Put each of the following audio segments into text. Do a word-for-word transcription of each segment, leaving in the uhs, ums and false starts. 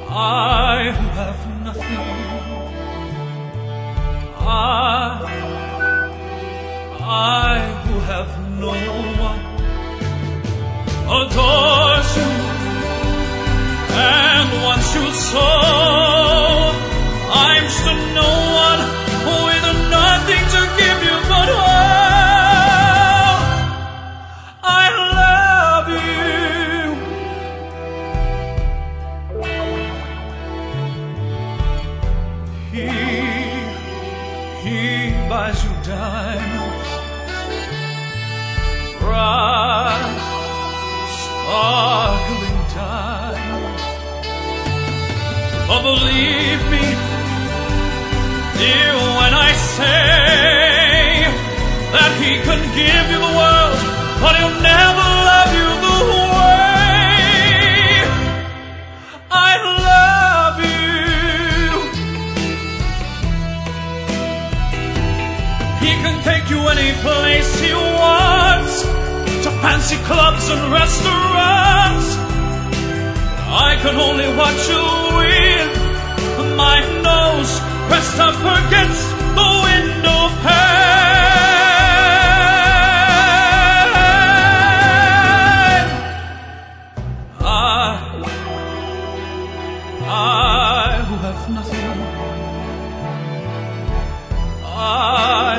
I who have nothing, I, I who have no one, adores you, and once you saw, I'm just a no one with nothing to give you but all. I love you. He, he buys you diamonds, bright, sparkling diamonds. But believe me, dear, when I say that he can give you the world, but he'll never love you the way I love you. He can take you any place he wants, to fancy clubs and restaurants. I can only watch you with my nose pressed up against the window pane. I, I who have nothing, I,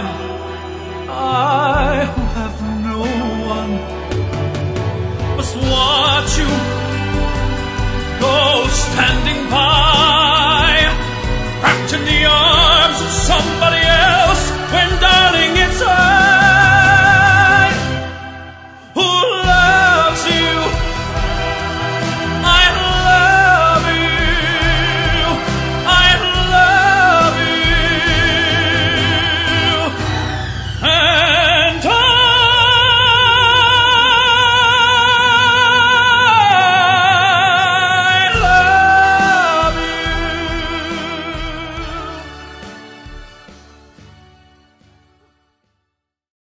I who have no one, must watch you